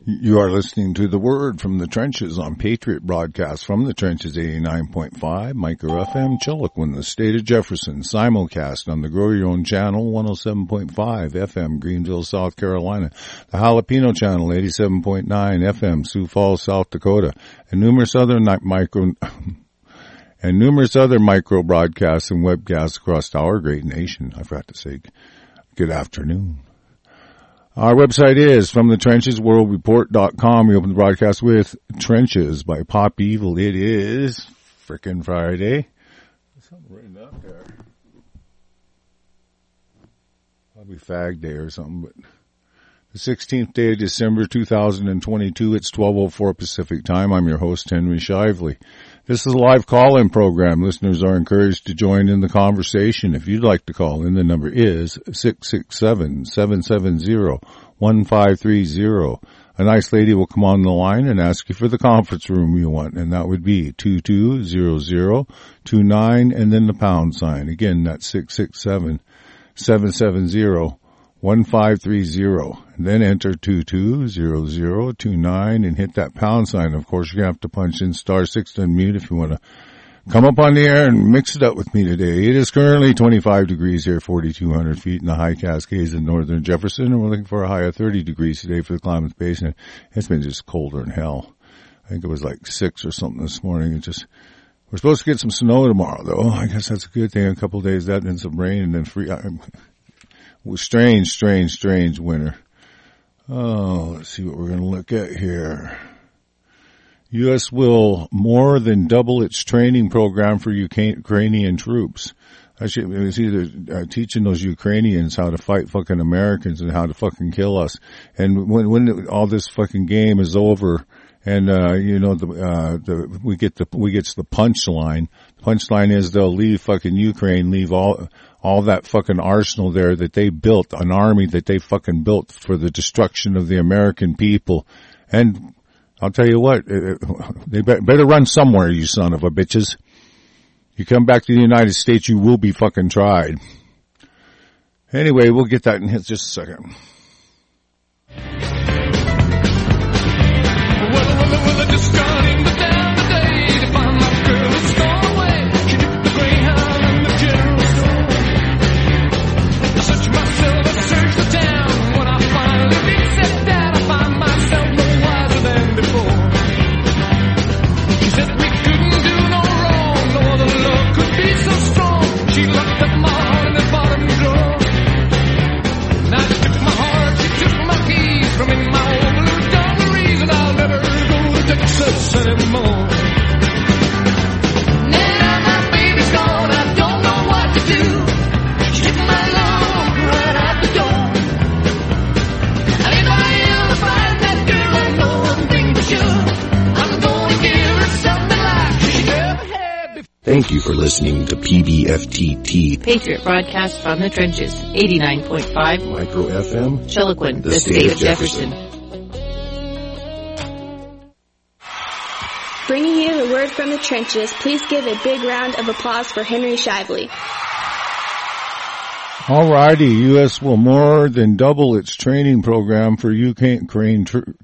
You are listening to The Word from the Trenches on Patriot Broadcast from the Trenches 89.5, Micro FM, Chiloquin, the state of Jefferson, simulcast on the Grow Your Own channel, 107.5 FM, Greenville, South Carolina, the Jalapeno channel, 87.9 FM, Sioux Falls, South Dakota, and numerous other micro broadcasts and webcasts across our great nation. I forgot to say good afternoon. Our website is FromTheTrenchesWorldReport.com. We open the broadcast with Trenches by Pop Evil. It is frickin' Friday. There's something written up there. Probably Fag Day or something, but the 16th day of December 2022. It's 12:04 Pacific time. I'm your host, Henry Shively. This is a live call-in program. Listeners are encouraged to join in the conversation. If you'd like to call in, the number is 667-770-1530. A nice lady will come on the line and ask you for the conference room you want, and that would be 220029 and then the pound sign. Again, that's 667-770-1530. And then enter 220029 and hit that pound sign. Of course, you're going to have to punch in *6 to unmute if you want to come up on the air and mix it up with me today. It is currently 25 degrees here, 4,200 feet in the high Cascades in northern Jefferson, and we're looking for a high of 30 degrees today for the Klamath Basin. It's been just colder than hell. I think it was like 6 or something this morning. We're supposed to get some snow tomorrow, though. I guess that's a good thing. A couple of days that, and then some rain, and then strange winter. Oh, let's see what we're going to look at here. U.S. will more than double its training program for Ukrainian troops. Actually, it was either teaching those Ukrainians how to fight fucking Americans and how to fucking kill us. And when all this fucking game is over, and we get the punchline. The punchline is they'll leave fucking Ukraine, leave all that fucking arsenal there that they built, an army that they fucking built for the destruction of the American people. And I'll tell you what, they better run somewhere, you son of a bitches. You come back to the United States, you will be fucking tried. Anyway, we'll get that in just a second. Well, just running down the day to find my girl who's gone away. She took the Greyhound and the general store. I searched myself, I searched the town. When I finally did set down, I find myself no wiser than before. She said we couldn't do no wrong, no other love could be so strong. She locked up my heart in the bottom drawer. Now she took my heart, she took my keys from in my old blue dungarees, and I'll never Texas anymore. Now my baby's gone, I don't know what to do. She took my love right out the door. And if I ever find that girl, I know one thing for sure. I'm gonna give her something like she never had before. Thank you for listening to PBFTT, Patriot Broadcast from the Trenches, 89.5 Micro FM, Chiloquin, the state of Jefferson. Bringing you the word from the trenches, please give a big round of applause for Henry Shively. Alrighty, U.S. will more than double its training program for Ukrainian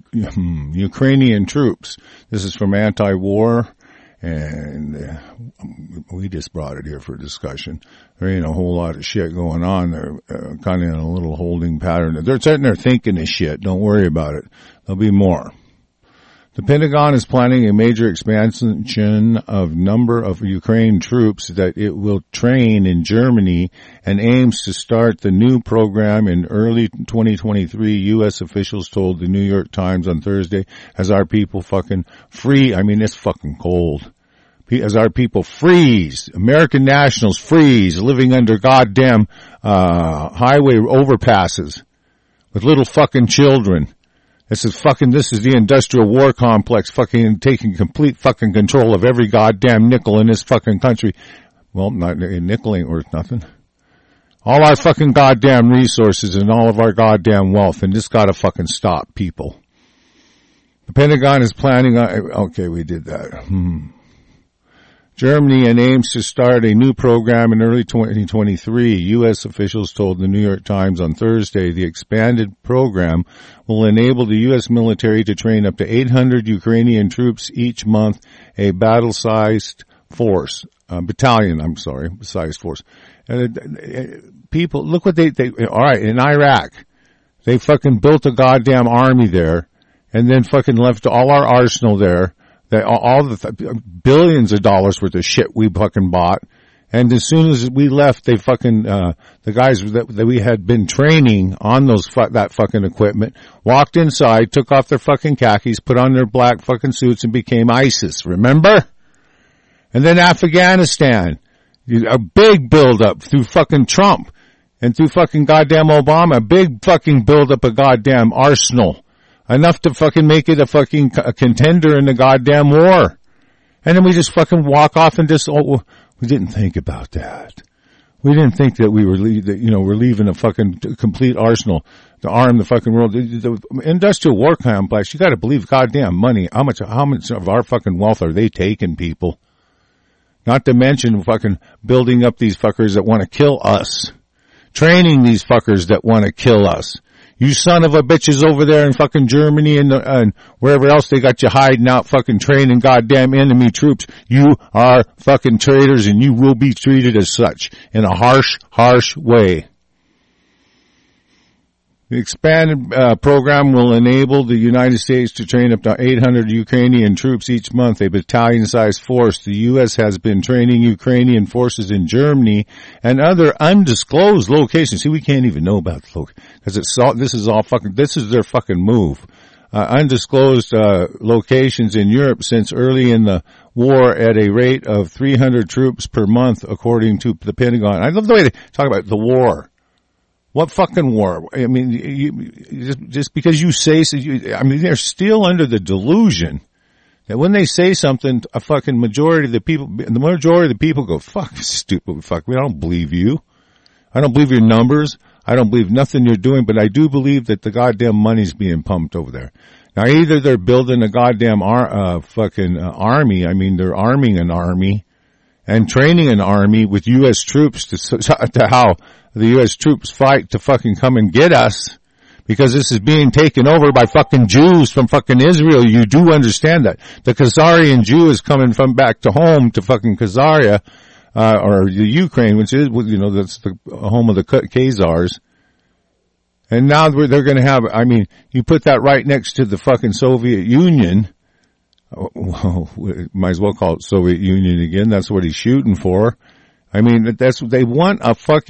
troops. This is from Anti-War, and we just brought it here for discussion. There ain't a whole lot of shit going on. They're kind of in a little holding pattern. They're sitting there thinking this shit. Don't worry about it. There'll be more. The Pentagon is planning a major expansion of number of Ukraine troops that it will train in Germany and aims to start the new program in early 2023, U.S. officials told the New York Times on Thursday, as our people fucking it's fucking cold. As our people freeze, American nationals freeze, living under goddamn highway overpasses with little fucking children. This is the industrial war complex fucking taking complete fucking control of every goddamn nickel in this fucking country. Well, a nickel ain't worth nothing. All our fucking goddamn resources and all of our goddamn wealth, and this gotta fucking stop, people. The Pentagon is planning on, okay, we did that. Germany and aims to start a new program in early 2023. U.S. officials told the New York Times on Thursday the expanded program will enable the U.S. military to train up to 800 Ukrainian troops each month, a battle-sized force, sized force. People, look what they, alright, in Iraq, they fucking built a goddamn army there, and then fucking left all our arsenal there. All the billions of dollars worth of shit we fucking bought. And as soon as we left, they fucking, the guys that we had been training on that fucking equipment walked inside, took off their fucking khakis, put on their black fucking suits and became ISIS. Remember? And then Afghanistan, a big build-up through fucking Trump and through fucking goddamn Obama, a big fucking build-up of goddamn arsenal. Enough to fucking make it a contender in the goddamn war. And then we just fucking walk off and just, we didn't think about that. We didn't think that we're leaving a fucking complete arsenal to arm the fucking world. The industrial war complex, you gotta believe goddamn money. How much of our fucking wealth are they taking, people? Not to mention fucking building up these fuckers that want to kill us. Training these fuckers that want to kill us. You son of a bitches over there in fucking Germany and wherever else they got you hiding out fucking training goddamn enemy troops. You are fucking traitors and you will be treated as such in a harsh, harsh way. The expanded program will enable the United States to train up to 800 Ukrainian troops each month, a battalion-sized force. The U.S. has been training Ukrainian forces in Germany and other undisclosed locations. See, we can't even know about the location because this is their fucking move. Undisclosed locations in Europe since early in the war at a rate of 300 troops per month, according to the Pentagon. I love the way they talk about the war. What fucking war? I mean, just because you say so, they're still under the delusion that when they say something, the majority of the people go, fuck, stupid, fuck, I don't believe you. I don't believe your numbers. I don't believe nothing you're doing, but I do believe that the goddamn money's being pumped over there. Now either they're building a goddamn army, they're arming an army and training an army with U.S. troops to how the U.S. troops fight to fucking come and get us because this is being taken over by fucking Jews from fucking Israel. You do understand that. The Khazarian Jew is coming from back to home to fucking Khazaria, or the Ukraine, which is, that's the home of the Khazars. And now they're gonna have, you put that right next to the fucking Soviet Union. Well, might as well call it Soviet Union again. That's what he's shooting for. That's what they want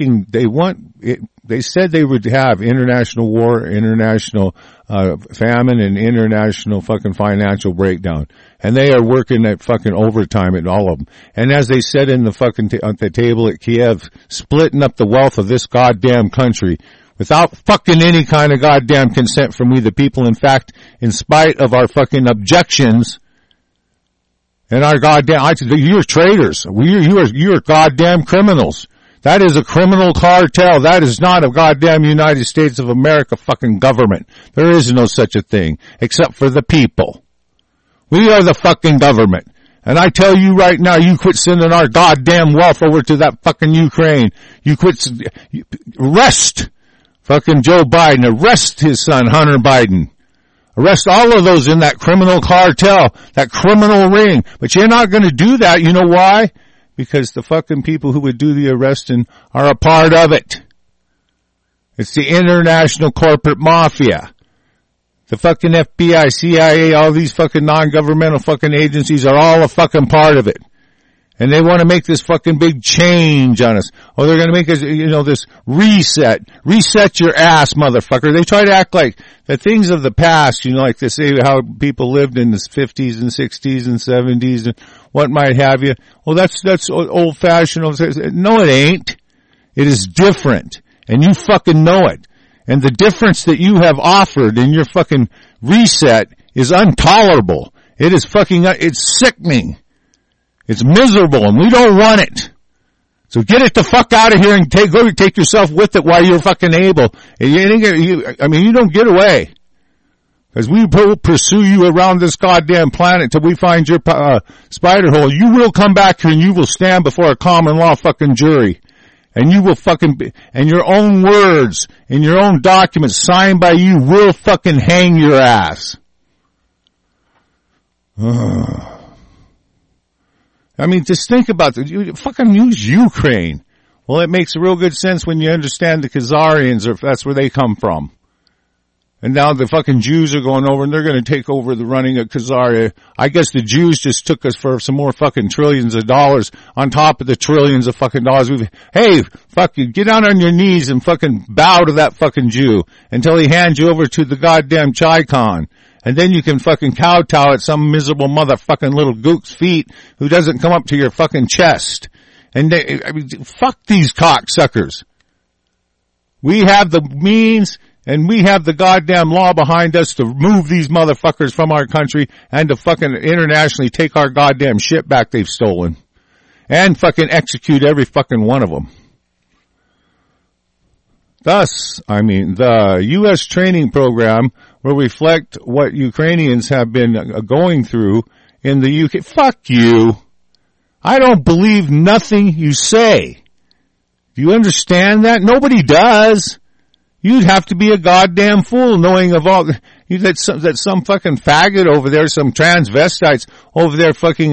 they said they would have international war, international, famine and international fucking financial breakdown. And they are working at fucking overtime at all of them. And as they said in the fucking, at the table at Kiev, splitting up the wealth of this goddamn country without fucking any kind of goddamn consent from we the people. In fact, in spite of our fucking objections, and our goddamn, you're traitors. You're goddamn criminals. That is a criminal cartel. That is not a goddamn United States of America fucking government. There is no such a thing, except for the people. We are the fucking government. And I tell you right now, you quit sending our goddamn wealth over to that fucking Ukraine. Arrest fucking Joe Biden. Arrest his son, Hunter Biden. Arrest all of those in that criminal cartel, that criminal ring. But you're not going to do that. You know why? Because the fucking people who would do the arresting are a part of it. It's the international corporate mafia. The fucking FBI, CIA, all these fucking non-governmental fucking agencies are all a fucking part of it. And they want to make this fucking big change on us. Oh, they're going to make us, this reset. Reset your ass, motherfucker. They try to act like the things of the past, like they say how people lived in the 50s and 60s and 70s and what might have you. Well, that's old fashioned. No, it ain't. It is different. And you fucking know it. And the difference that you have offered in your fucking reset is intolerable. It is it's sickening. It's miserable and we don't want it. So get it the fuck out of here and go take yourself with it while you're fucking able. You don't get away. As we will pursue you around this goddamn planet till we find your spider hole, you will come back here and you will stand before a common law fucking jury. And you will and your own words and your own documents signed by you will fucking hang your ass. I mean, just think about this. You fucking use Ukraine. Well, it makes real good sense when you understand the Khazarians, or if that's where they come from. And now the fucking Jews are going over and they're going to take over the running of Khazaria. I guess the Jews just took us for some more fucking trillions of dollars on top of the trillions of fucking dollars hey, fuck you, get down on your knees and fucking bow to that fucking Jew until he hands you over to the goddamn Chai-Con. And then you can fucking kowtow at some miserable motherfucking little gook's feet who doesn't come up to your fucking chest. And fuck these cocksuckers. We have the means and we have the goddamn law behind us to move these motherfuckers from our country and to fucking internationally take our goddamn shit back they've stolen. And fucking execute every fucking one of them. Thus, I mean, the U.S. training program will reflect what Ukrainians have been going through in the UK. Fuck you. I don't believe nothing you say. Do you understand that? Nobody does. You'd have to be a goddamn fool knowing of all that some fucking faggot over there, some transvestites over there fucking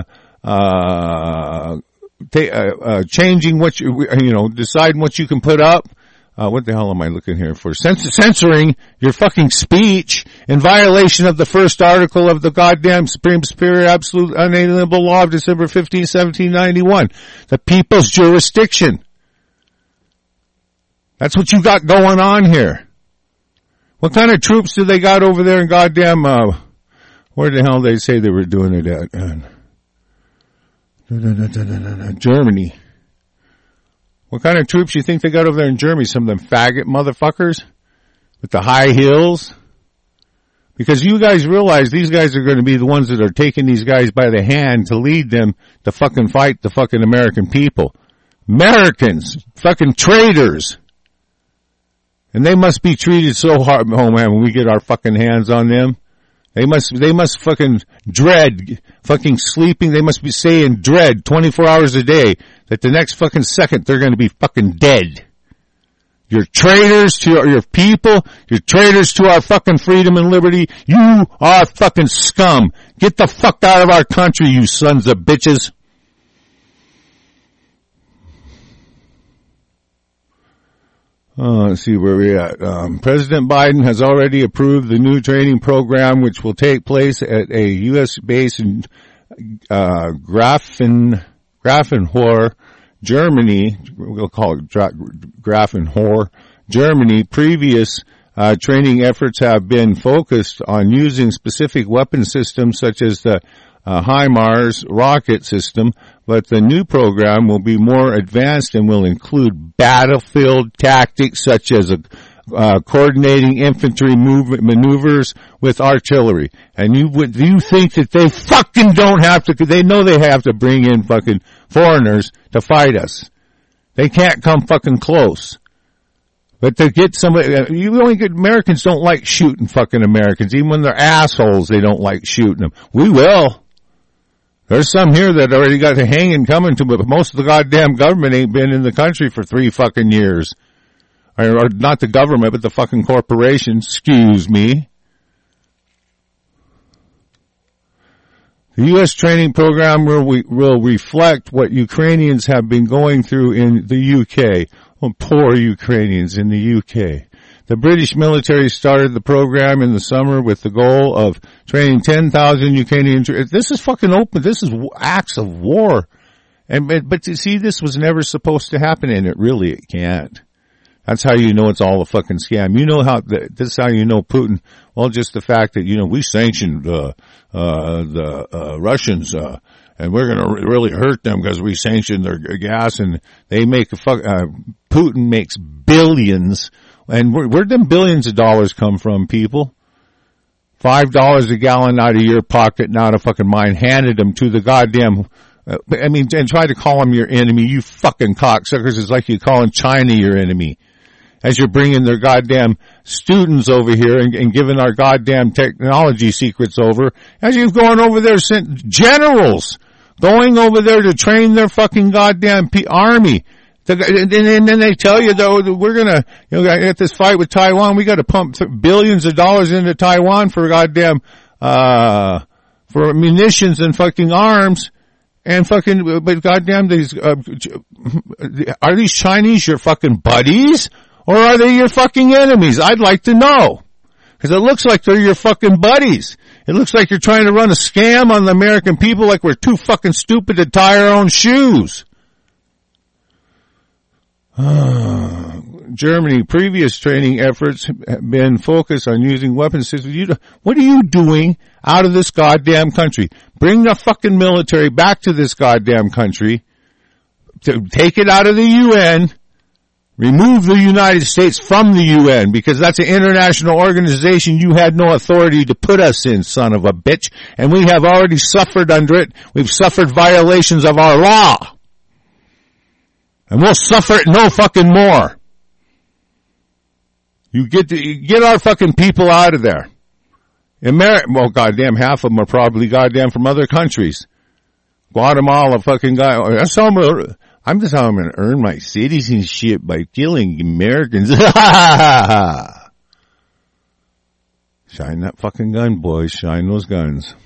changing what deciding what you can put up. What the hell am I looking here for? Censoring your fucking speech in violation of the first article of the goddamn Supreme Superior Absolute Unalienable Law of December 15, 1791. The people's jurisdiction. That's what you got going on here. What kind of troops do they got over there in goddamn, where the hell they say they were doing it at? Germany. What kind of troops you think they got over there in Germany? Some of them faggot motherfuckers with the high heels? Because you guys realize these guys are going to be the ones that are taking these guys by the hand to lead them to fucking fight the fucking American people. Americans, fucking traitors. And they must be treated so hard, oh man, when we get our fucking hands on them. They must fucking dread fucking sleeping. They must be saying dread 24 hours a day that the next fucking second they're going to be fucking dead. You're traitors to your people. You're traitors to our fucking freedom and liberty. You are fucking scum. Get the fuck out of our country, you sons of bitches. Let's see where we're at. President Biden has already approved the new training program, which will take place at a U.S. base in Grafenhor, Germany. We'll call it Grafenhor, Germany. Previous training efforts have been focused on using specific weapon systems such as the HIMARS rocket system, but the new program will be more advanced and will include battlefield tactics such as coordinating infantry maneuvers with artillery. And you think that they fucking don't have to, they know they have to bring in fucking foreigners to fight us. They can't come fucking close. But to get somebody, Americans don't like shooting fucking Americans. Even when they're assholes, they don't like shooting them. We will. There's some here that already got the hanging coming to, but most of the goddamn government ain't been in the country for 3 fucking years. Or not the government, but the fucking corporation. Excuse me. The U.S. training program will reflect what Ukrainians have been going through in the U.K. Well, poor Ukrainians in the U.K. The British military started the program in the summer with the goal of training 10,000 Ukrainians. This is fucking open. This is acts of war. But you see, this was never supposed to happen, and it can't. That's how you know it's all a fucking scam. You know this is how you know Putin. Well, just the fact that, we sanctioned, the Russians, and we're gonna really hurt them because we sanctioned their gas, and they make Putin makes billions. And where'd them billions of dollars come from, people? $5 a gallon out of your pocket and out of fucking mine, handed them to the goddamn, and try to call them your enemy, you fucking cocksuckers. It's like you calling China your enemy. as you're bringing their goddamn students over here and giving our goddamn technology secrets over, as you've gone over there, sent generals going over there to train their fucking goddamn army. And then they tell you, though, that we're gonna, get this fight with Taiwan, we gotta pump billions of dollars into Taiwan for goddamn, for munitions and fucking arms. And fucking, but goddamn, are these Chinese your fucking buddies? Or are they your fucking enemies? I'd like to know. Cause it looks like they're your fucking buddies. It looks like you're trying to run a scam on the American people like we're too fucking stupid to tie our own shoes. Germany, previous training efforts have been focused on using weapon systems. What are you doing out of this goddamn country? Bring the fucking military back to this goddamn country, to take it out of the UN, remove the United States from the UN, because that's an international organization you had no authority to put us in, son of a bitch, and we have already suffered under it. We've suffered violations of our law. And we'll suffer it no fucking more. You get our fucking people out of there. Well, goddamn, half of them are probably goddamn from other countries. Guatemala, fucking guy. I'm just how I'm going to earn my citizenship by killing Americans. Shine that fucking gun, boys. Shine those guns.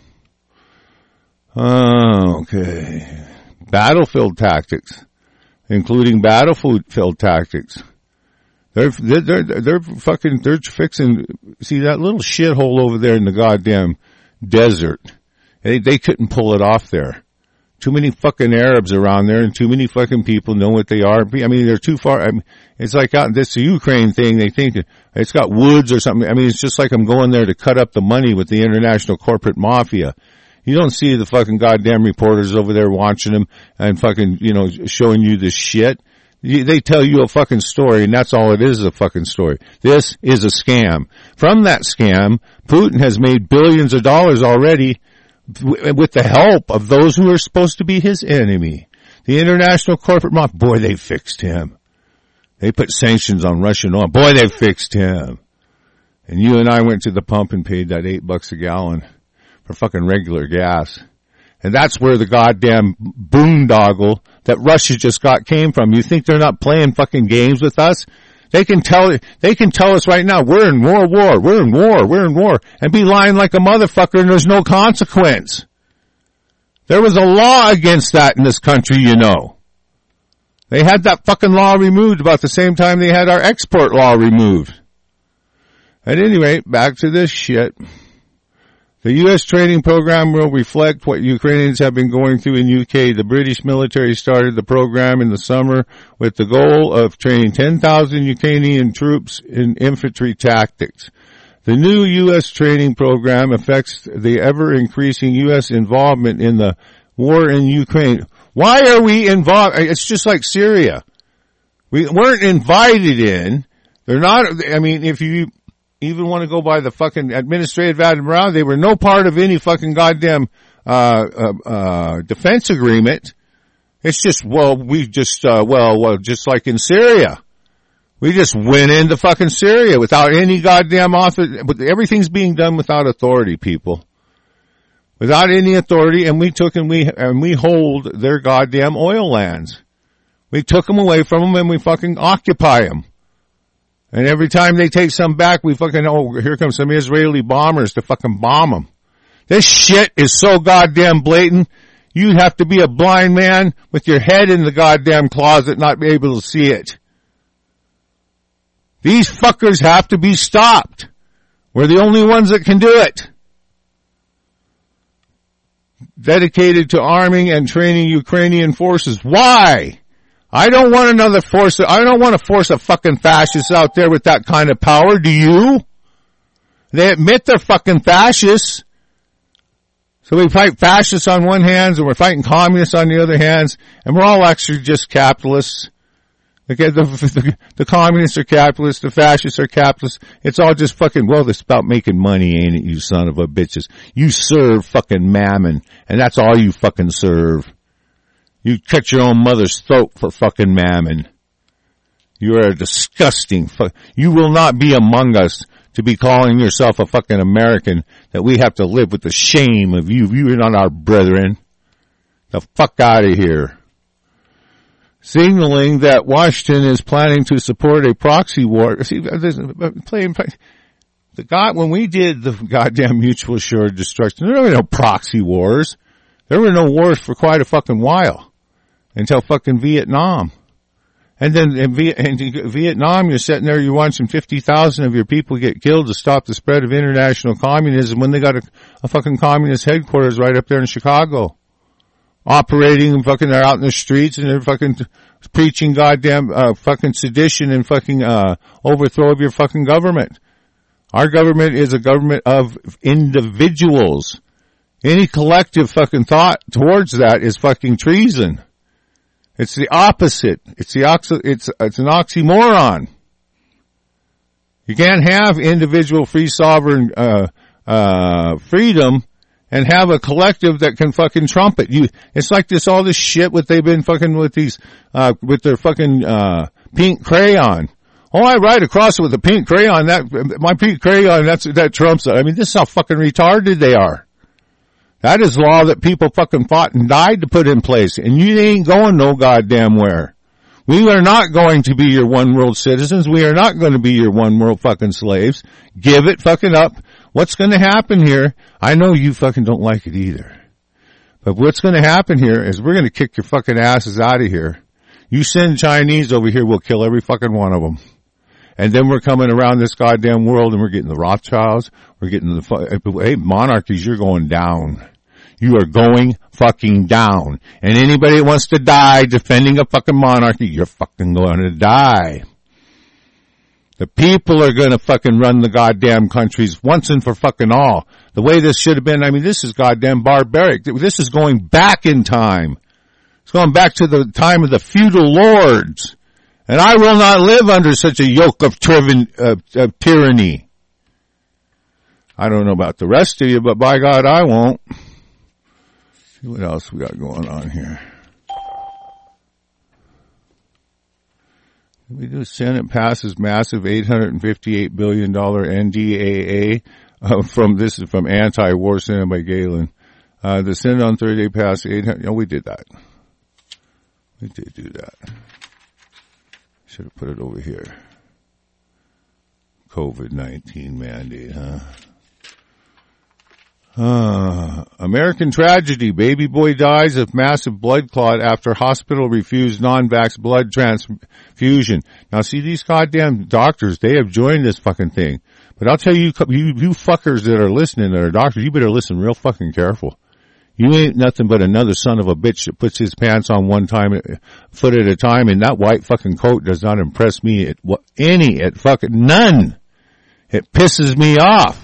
Okay. Battlefield tactics, including battlefield tactics. They're fixing, see that little shithole over there in the goddamn desert. They couldn't pull it off there. Too many fucking Arabs around there and too many fucking people know what they are. I mean, they're too far. I mean, it's like out this Ukraine thing. They think it's got woods or something. I mean, it's just like I'm going there to cut up the money with the international corporate mafia. You don't see the fucking goddamn reporters over there watching them and fucking, showing you this shit. They tell you a fucking story, and that's all it is a fucking story. This is a scam. From that scam, Putin has made billions of dollars already with the help of those who are supposed to be his enemy. The international corporate mafia. Boy, they fixed him. They put sanctions on Russian oil. Boy, they fixed him. And you and I went to the pump and paid that $8 a gallon for fucking regular gas. And that's where the goddamn boondoggle that Russia just came from. You think they're not playing fucking games with us? They can tell us right now, we're in war, and be lying like a motherfucker and there's no consequence. There was a law against that in this country, They had that fucking law removed about the same time they had our export law removed. At any rate, back to this shit. The U.S. training program will reflect what Ukrainians have been going through in UK. The British military started the program in the summer with the goal of training 10,000 Ukrainian troops in infantry tactics. The new U.S. training program affects the ever-increasing U.S. involvement in the war in Ukraine. Why are we involved? It's just like Syria. We weren't invited in. They're not, if you even want to go by the fucking administrative admiral, they were no part of any fucking goddamn defense agreement. It's just, just like in Syria. We just went into fucking Syria without any goddamn everything's being done without authority, people. Without any authority, and we took and we hold their goddamn oil lands. We took them away from them and we fucking occupy them. And every time they take some back, we fucking, here comes some Israeli bombers to fucking bomb them. This shit is so goddamn blatant, you'd have to be a blind man with your head in the goddamn closet not be able to see it. These fuckers have to be stopped. We're the only ones that can do it. Dedicated to arming and training Ukrainian forces. Why? I don't want another force. I don't want to force a fucking fascist out there with that kind of power. Do you? They admit they're fucking fascists. So we fight fascists on one hand and we're fighting communists on the other hand, and we're all actually just capitalists. Okay, the communists are capitalists, the fascists are capitalists. It's all just fucking, it's about making money, ain't it, you son of a bitches? You serve fucking mammon, and that's all you fucking serve. You cut your own mother's throat for fucking mammon. You are a disgusting you will not be among us to be calling yourself a fucking American, that we have to live with the shame of you. You are not our brethren. The fuck out of here. Signaling that Washington is planning to support a proxy war. See, when we did the goddamn mutual assured destruction, there were no proxy wars. There were no wars for quite a fucking while. Until fucking Vietnam. And then in Vietnam, you're sitting there, you're watching 50,000 of your people get killed to stop the spread of international communism when they got a fucking communist headquarters right up there in Chicago. Operating and fucking, they're out in the streets and they're fucking preaching goddamn, fucking sedition and fucking, overthrow of your fucking government. Our government is a government of individuals. Any collective fucking thought towards that is fucking treason. It's the opposite. It's an oxymoron. You can't have individual free sovereign, freedom and have a collective that can fucking trump it. It's like all this shit what they've been fucking with these, with their fucking, pink crayon. Oh, I write across it with a pink crayon. My pink crayon, that trumps it. I mean, this is how fucking retarded they are. That is law that people fucking fought and died to put in place, and you ain't going no goddamn where. We are not going to be your one world citizens. We are not going to be your one world fucking slaves. Give it fucking up. What's going to happen here? I know you fucking don't like it either. But what's going to happen here is we're going to kick your fucking asses out of here. You send Chinese over here, we'll kill every fucking one of them. And then we're coming around this goddamn world and we're getting the Rothschilds. We're getting hey, monarchies, you're going down. You are going fucking down. And anybody that wants to die defending a fucking monarchy, you're fucking going to die. The people are going to fucking run the goddamn countries once and for fucking all. The way this should have been, I mean, this is goddamn barbaric. This is going back in time. It's going back to the time of the feudal lords. And I will not live under such a yoke of tyranny. I don't know about the rest of you, but by God, I won't. See what else we got going on here. We do. Senate passes massive $858 billion NDAA this is from Anti-War Senate by Galen. The Senate on Thursday passed 800. No, we did that. We did do that. Should have put it over here. COVID-19 mandate, American tragedy. Baby boy dies of massive blood clot after hospital refused non-vax blood transfusion. Now see, these goddamn doctors, they have joined this fucking thing. But I'll tell you, you fuckers that are listening that are doctors, you better listen real fucking careful. You ain't nothing but another son of a bitch that puts his pants on one foot at a time, and that white fucking coat does not impress me at none. It pisses me off.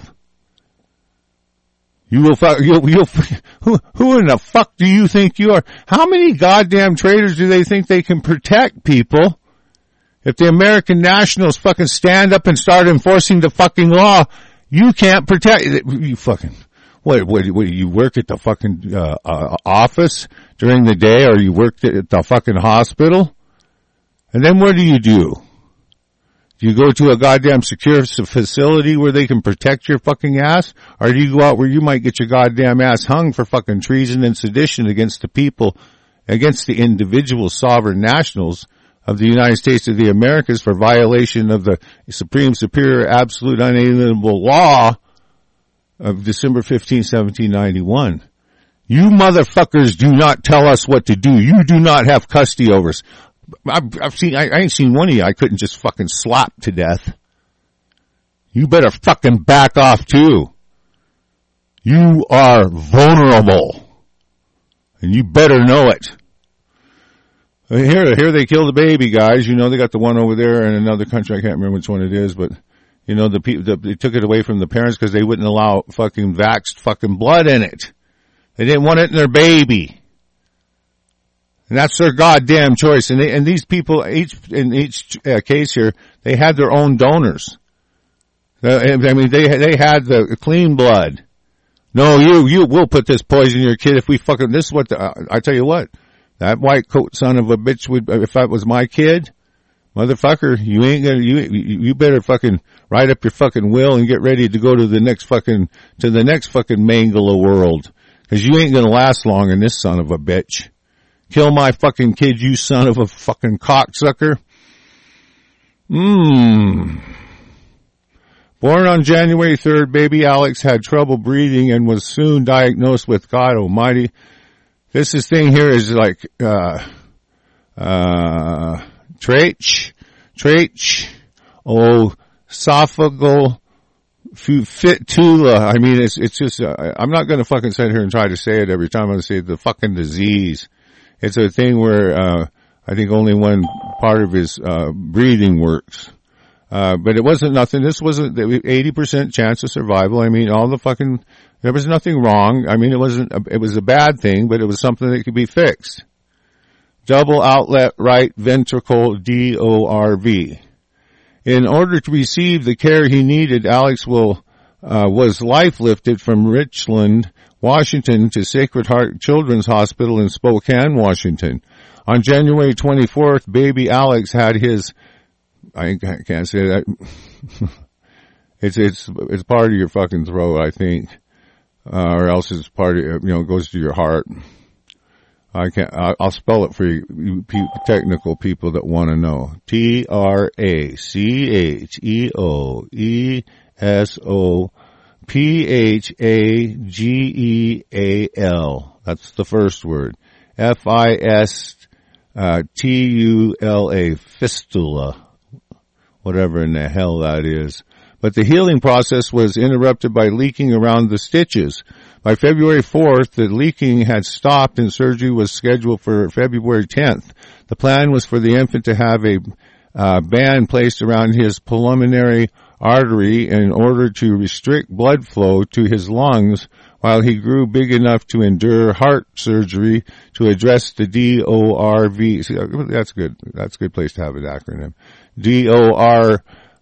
Who in the fuck do you think you are? How many goddamn traitors do they think they can protect, people? If the American nationals fucking stand up and start enforcing the fucking law, you can't protect, you fucking, what, you work at the fucking, office during the day, or you work at the fucking hospital? And then what do? Do you go to a goddamn secure facility where they can protect your fucking ass? Or do you go out where you might get your goddamn ass hung for fucking treason and sedition against the people, against the individual sovereign nationals of the United States of the Americas for violation of the supreme, superior, absolute, unalienable law of December 15, 1791. You motherfuckers do not tell us what to do. You do not have custody over us. I ain't seen one of you I couldn't just fucking slap to death. You better fucking back off too. You are vulnerable. And you better know it. Here they killed the baby, guys. You know, they got the one over there in another country. I can't remember which one it is, but you know, they took it away from the parents because they wouldn't allow fucking vaxxed fucking blood in it. They didn't want it in their baby. And that's their goddamn choice. And these people, in each case here, they had their own donors. I mean, they had the clean blood. No, we'll put this poison in your kid if we fucking, this is what, I tell you what, that white coat son of a bitch would, if that was my kid, Motherfucker, you better fucking write up your fucking will and get ready to go to the next fucking Mangala world. Cause you ain't gonna last long in this son of a bitch. Kill my fucking kid, you son of a fucking cocksucker. Born on January 3rd, baby Alex had trouble breathing and was soon diagnosed with, God almighty, this thing here is like, esophageal fistula. I mean, it's just, I'm not going to fucking sit here and try to say it every time. I'm going to say the fucking disease. It's a thing where, I think only one part of his, breathing works. But it wasn't nothing. This wasn't 80% chance of survival. I mean, there was nothing wrong. I mean, it was a bad thing, but it was something that could be fixed. Double outlet right ventricle DORV. In order to receive the care he needed, Alex was life lifted from Richland, Washington to Sacred Heart Children's Hospital in Spokane, Washington. On January 24th, baby Alex had his, I can't say that. It's part of your fucking throat, I think. Or else it's part of, it goes to your heart. I'll spell it for you technical people that want to know. TRACHEOESOPHAGEAL. That's the first word. FISTULA. Fistula. Whatever in the hell that is. But the healing process was interrupted by leaking around the stitches. By February 4th, the leaking had stopped and surgery was scheduled for February 10th. The plan was for the infant to have a band placed around his pulmonary artery in order to restrict blood flow to his lungs while he grew big enough to endure heart surgery to address the DORV. See, that's good. That's a good place to have an acronym. DORV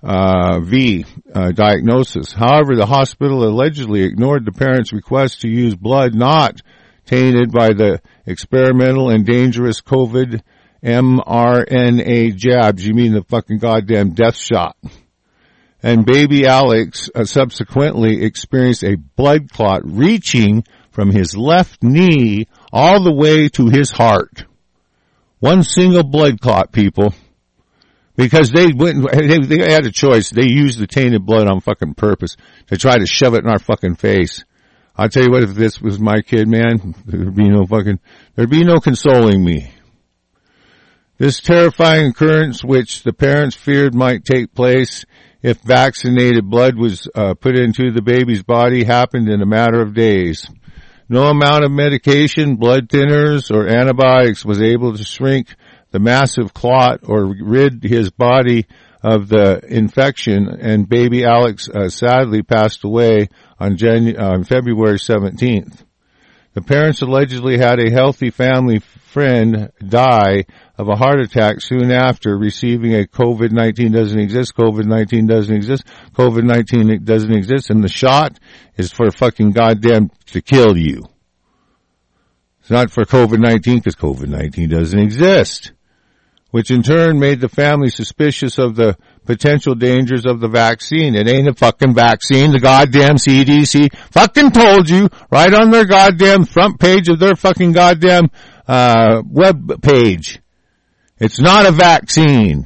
diagnosis. However, the hospital allegedly ignored the parents' request to use blood not tainted by the experimental and dangerous COVID mRNA jabs. You mean the fucking goddamn death shot. And baby Alex subsequently experienced a blood clot reaching from his left knee all the way to his heart. One single blood clot, people. Because they had a choice. They used the tainted blood on fucking purpose to try to shove it in our fucking face. I'll tell you what, if this was my kid, man, there'd be no consoling me. This terrifying occurrence, which the parents feared might take place if vaccinated blood was put into the baby's body, happened in a matter of days. No amount of medication, blood thinners, or antibiotics was able to shrink the massive clot or rid his body of the infection, and baby Alex sadly passed away on February 17th. The parents allegedly had a healthy family friend die of a heart attack soon after receiving a COVID-19 doesn't exist, COVID-19 doesn't exist, COVID-19 doesn't exist, and the shot is for fucking goddamn to kill you. It's not for COVID-19 because COVID-19 doesn't exist. Which in turn made the family suspicious of the potential dangers of the vaccine. It ain't a fucking vaccine. The goddamn CDC fucking told you right on their goddamn front page of their fucking goddamn web page. It's not a vaccine.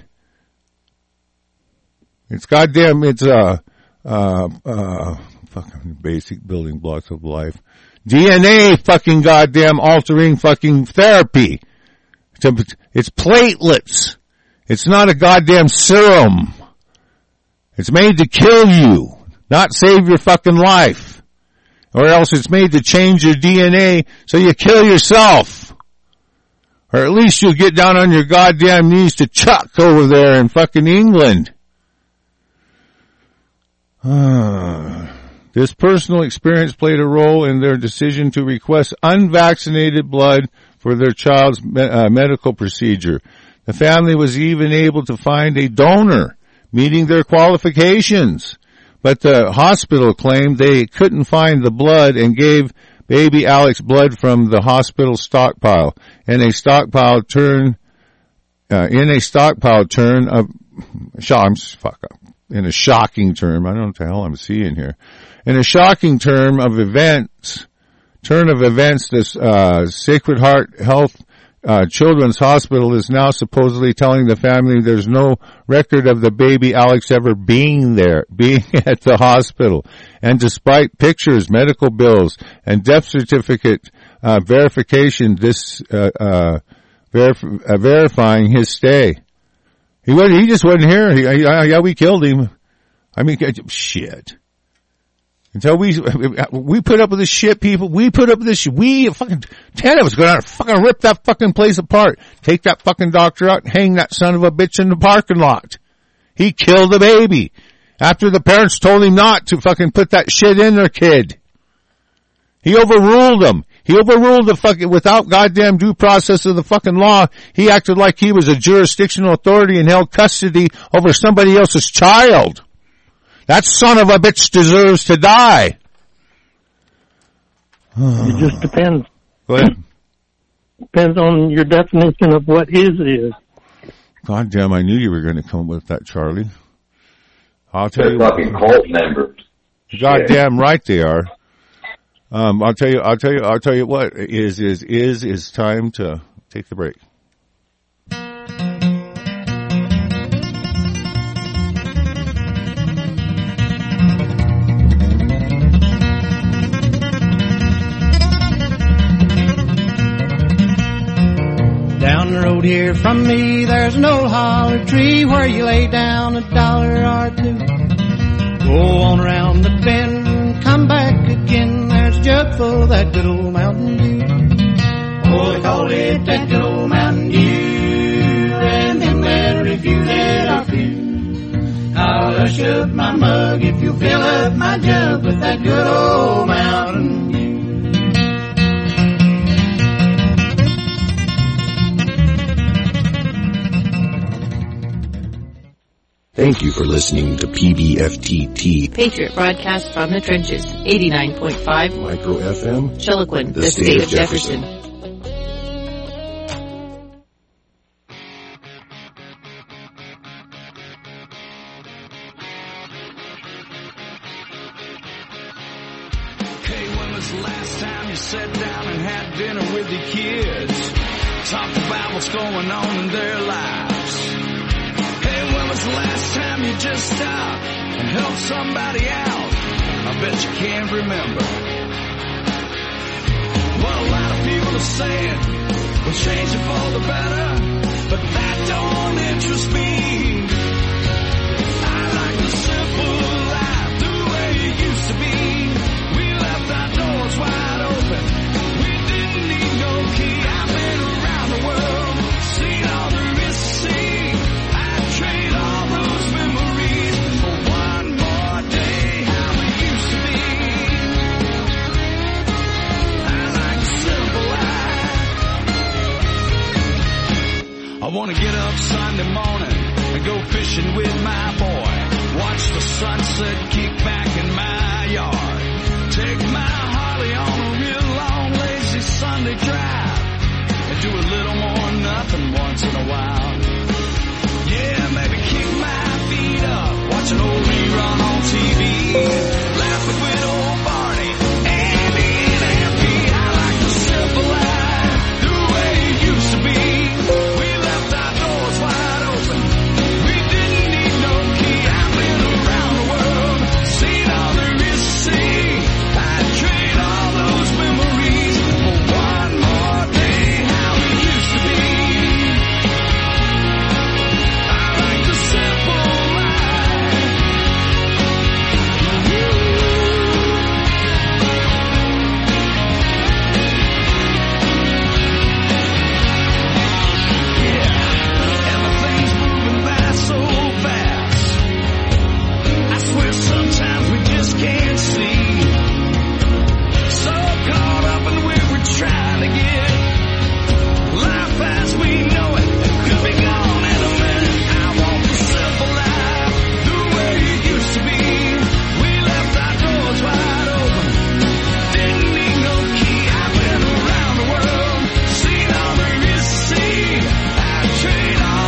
It's fucking basic building blocks of life. DNA fucking goddamn altering fucking therapy. It's platelets. It's not a goddamn serum. It's made to kill you, not save your fucking life. Or else it's made to change your DNA so you kill yourself. Or at least you'll get down on your goddamn knees to Chuck over there in fucking England. This personal experience played a role in their decision to request unvaccinated blood for their child's medical procedure. The family was even able to find a donor meeting their qualifications. But the hospital claimed they couldn't find the blood and gave baby Alex blood from the hospital stockpile. And a stockpile turned in a stockpile turn of, in a shocking term, I don't know what the hell I'm seeing here. In a shocking turn of events, this Sacred Heart Health Children's Hospital is now supposedly telling the family there's no record of the baby Alex ever being at the hospital. And despite pictures, medical bills, and death certificate verification, verifying his stay. He just wasn't here. Yeah, we killed him. I mean, shit. Until we put up with this shit, people. We put up with this shit. Fucking 10 of us go down and fucking rip that fucking place apart. Take that fucking doctor out and hang that son of a bitch in the parking lot. He killed the baby. After the parents told him not to fucking put that shit in their kid. He overruled them. He overruled the fucking, without goddamn due process of the fucking law. He acted like he was a jurisdictional authority and held custody over somebody else's child. That son of a bitch deserves to die. It just depends. Go ahead. Depends on your definition of what his is. God damn, I knew you were going to come with that, Charlie. I'll tell you. They're fucking cult members. Goddamn right they are. I'll tell you what is time to take the break. Down the road here from me, there's an old holler tree where you lay down $1 or $2. Go on around the bend, come back again. There's a jug full of that good old Mountain Dew. Oh, they call it that good old Mountain Dew, and them that refuse it are few. I'll hush up my mug if you fill up my jug with that good old Mountain Dew. Thank you for listening to PBFTT. Patriot broadcast from the trenches. 89.5 Micro FM. Chiloquin, the state of Jefferson. Hey, when was the last time you sat down and had dinner with your kids? Talked about what's going on in their lives. Hey, when was the last time you just stopped and helped somebody out? I bet you can't remember. Well, a lot of people are saying we'll change it for the better, but that don't interest me. I like the simple life, the way it used to be. We left our doors wide open. We didn't need no key. I've been around the world, seen all there is to see. Trade all those memories for one more day, how it used to be. I like the simple life. I want to get up Sunday morning and go fishing with my boy. Watch the sunset, kick back in my yard. Take my Harley on a real long, lazy Sunday drive. And do a little more nothing once in a while. Yeah, maybe kick my feet up, watch an old rerun on TV, laughing with old Barney, Andy and MP. I like the simple life, the way it used to be. We left our doors wide open, we didn't need no key. I've been around the world, seen all there is to see. I'd trade all those memories for one more day, how it used to be. Sometimes we just can't see. So caught up and we were trying to get life as we know it could be gone in a minute. I want the simple life, the way it used to be. We left our doors wide open, didn't need no key. I've been around the world, seen all there is to see. I'd trade all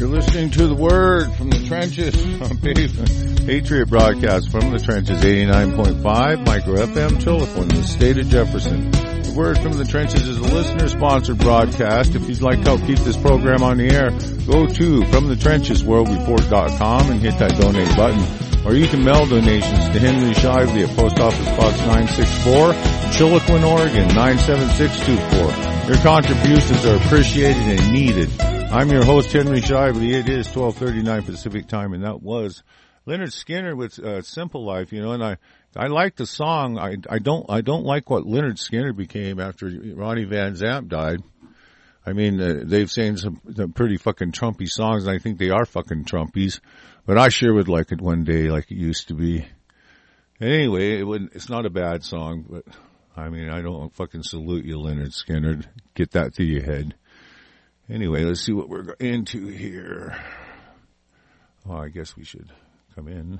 You're listening to The Word from the Trenches on Patriot broadcast from the Trenches, 89.5 Micro FM, Chilliwack, in the state of Jefferson. The Word from the Trenches is a listener-sponsored broadcast. If you'd like to help keep this program on the air, go to FromTheTrenchesWorldReport.com and hit that donate button. Or you can mail donations to Henry Shively at Post Office Box 964, Chilliwack, Oregon 97624. Your contributions are appreciated and needed. I'm your host, Henry Shively. It is 12:39 Pacific time, and that was Leonard Skinner with Simple Life. You know, and I like the song. I don't like what Leonard Skinner became after Ronnie Van Zant died. I mean, they've sang some pretty fucking Trumpy songs, and I think they are fucking Trumpies. But I sure would like it one day, like it used to be. Anyway, it's not a bad song, but I mean, I don't fucking salute you, Leonard Skinner. Get that through your head. Anyway, let's see what we're into here. Oh, I guess we should come in.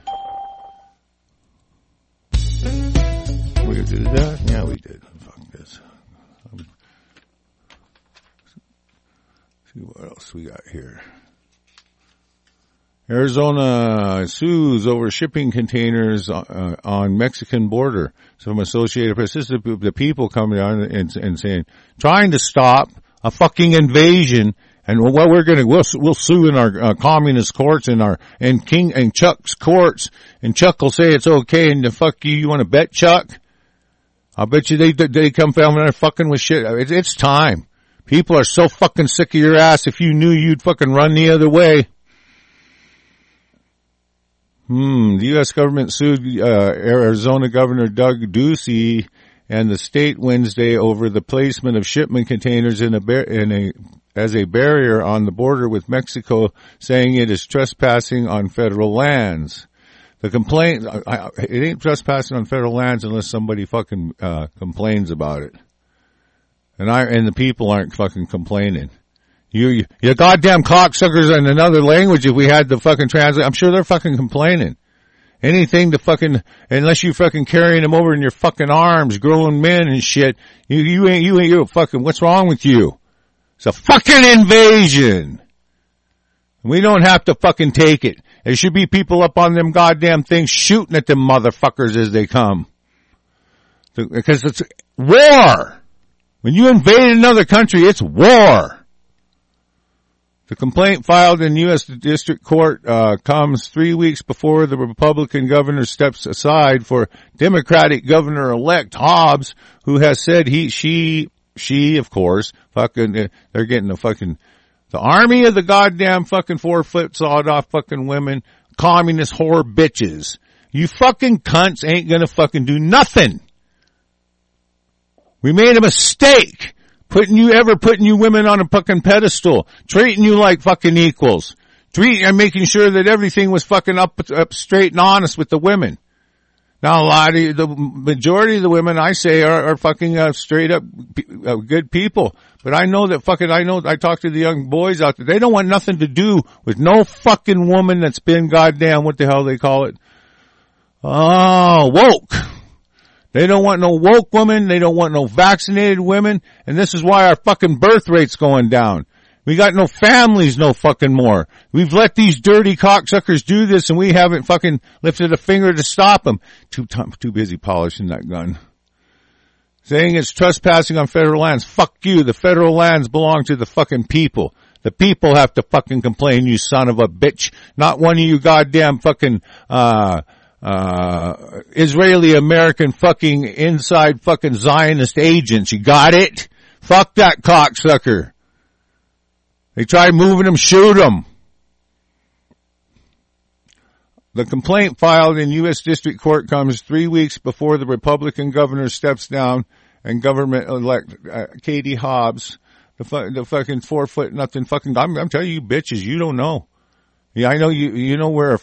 We did that? Yeah, we did. Fuck this. See what else we got here. Arizona sues over shipping containers on Mexican border. Some Associated Press. This is the people coming on and saying, trying to stop a fucking invasion, and we'll sue in our communist courts and Chuck's courts, and Chuck will say it's okay, and the fuck you want to bet, Chuck? I'll bet you they come from there fucking with shit. It's time. People are so fucking sick of your ass. If you knew, you'd fucking run the other way. The U.S. government sued Arizona Governor Doug Ducey and the state Wednesday over the placement of shipment containers as a barrier on the border with Mexico, saying it is trespassing on federal lands. The complaint, it ain't trespassing on federal lands unless somebody fucking complains about it. And the people aren't fucking complaining. You goddamn cocksuckers in another language, if we had the fucking translate, I'm sure they're fucking complaining. Anything to fucking, unless you fucking carrying them over in your fucking arms, grown men and shit, you ain't fucking, what's wrong with you? It's a fucking invasion. We don't have to fucking take it. There should be people up on them goddamn things shooting at them motherfuckers as they come. Because it's war. When you invade another country, it's war. The complaint filed in U.S. District Court comes 3 weeks before the Republican governor steps aside for Democratic Governor-elect Hobbs, who has said she, of course, fucking, they're getting the army of the goddamn fucking 4-foot sawed-off fucking women, communist whore bitches. You fucking cunts ain't gonna fucking do nothing. We made a mistake. Putting you women on a fucking pedestal, treating you like fucking equals, and making sure that everything was fucking up straight and honest with the women. Now the majority of the women I say are fucking straight up good people, but I know that I talk to the young boys out there, they don't want nothing to do with no fucking woman that's been goddamn, what the hell they call it? Oh, woke. They don't want no woke women. They don't want no vaccinated women. And this is why our fucking birth rate's going down. We got no families no fucking more. We've let these dirty cocksuckers do this, and we haven't fucking lifted a finger to stop them. Too busy polishing that gun. Saying it's trespassing on federal lands. Fuck you. The federal lands belong to the fucking people. The people have to fucking complain, you son of a bitch. Not one of you goddamn fucking, Israeli American fucking inside fucking Zionist agents. You got it? Fuck that cocksucker. They try moving him, shoot him. The complaint filed in U.S. District Court comes 3 weeks before the Republican governor steps down and government-elect Katie Hobbs, the fucking 4-foot nothing fucking, I'm telling you bitches, you don't know. Yeah, I know you know where